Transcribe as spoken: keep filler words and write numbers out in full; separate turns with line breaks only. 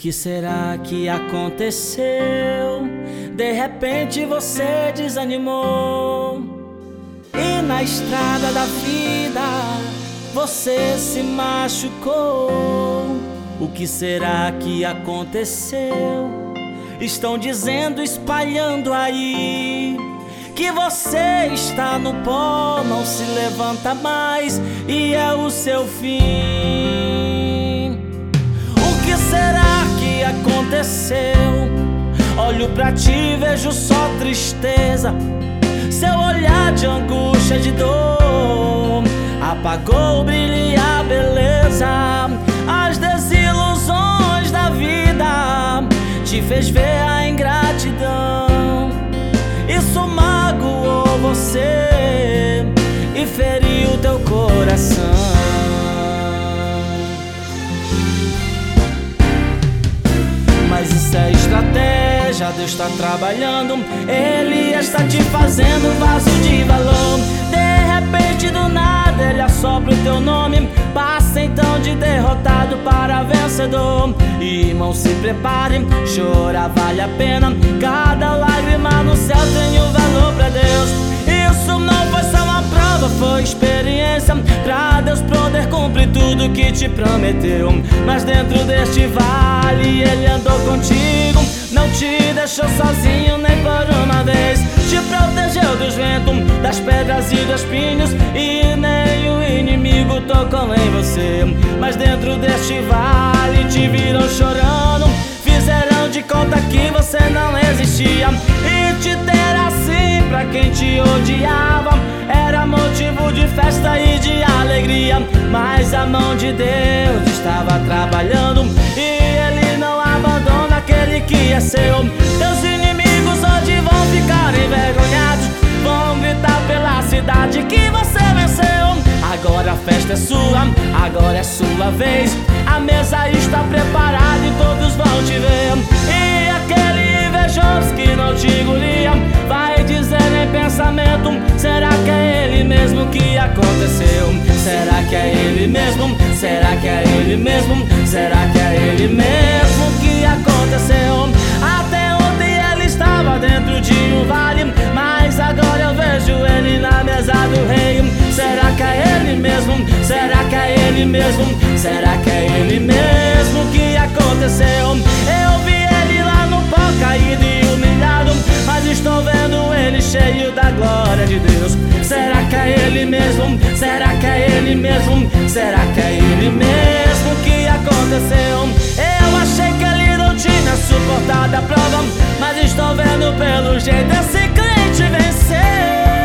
que será que aconteceu? De repente você desanimou e na estrada da vida você se machucou. O que será que aconteceu? Estão dizendo, espalhando aí, que você está no pó, não se levanta mais e é o seu fim. O que será que aconteceu? Olho pra ti e vejo só tristeza. Seu olhar de angústia, de dor, apagou o brilho e a beleza. As desilusões da vida te fez ver a ingratidão. Isso magoou você e feriu teu coração. Mas isso é estratégia, Deus está trabalhando. Ele está te fazendo vaso de valor. De repente do nada Ele assopra o teu nome. Passa então de derrotado para vencedor. Irmão, se prepare, chorar vale a pena. Cada lágrima no céu tem um valor pra Deus. Isso não foi só uma prova, foi experiência pra Deus poder cumprir tudo que te prometeu. Mas dentro deste vale Ele andou contigo, não te deixou sozinho nem por uma vez. Te protegeu dos ventos, das pedras e dos espinhos, e nem o inimigo tocou em você. Mas dentro deste vale te viram chorando, fizeram de conta que você não existia. E te ter assim pra quem te odiava era motivo de festa e de alegria. Mas a mão de Deus estava trabalhando e Ele não abandona aquele que é seu. Teus inimigos hoje vão ficar envergonhados, vão gritar pela cidade que você venceu. Agora a festa é sua, agora é sua vez. A mesa está preparada e todos vão te ver. E aquele invejoso que não te engolia vai dizer em pensamento: será que é ele mesmo que aconteceu? Será que é ele mesmo? Será que é ele mesmo? Será que é ele mesmo que aconteceu? Até ontem ele estava dentro de um vale, mas agora eu vejo ele na mesa do rei. Será que é ele mesmo? Será que é ele mesmo? Será que é ele mesmo que aconteceu? Eu vi ele lá no pó caído e humilhado, mas estou vendo ele cheio da glória de Deus. Será que é ele mesmo? Será que é ele mesmo? Será que é ele mesmo que aconteceu? Eu achei que ele não tinha suportado a prova, mas estou vendo pelo jeito esse crente venceu.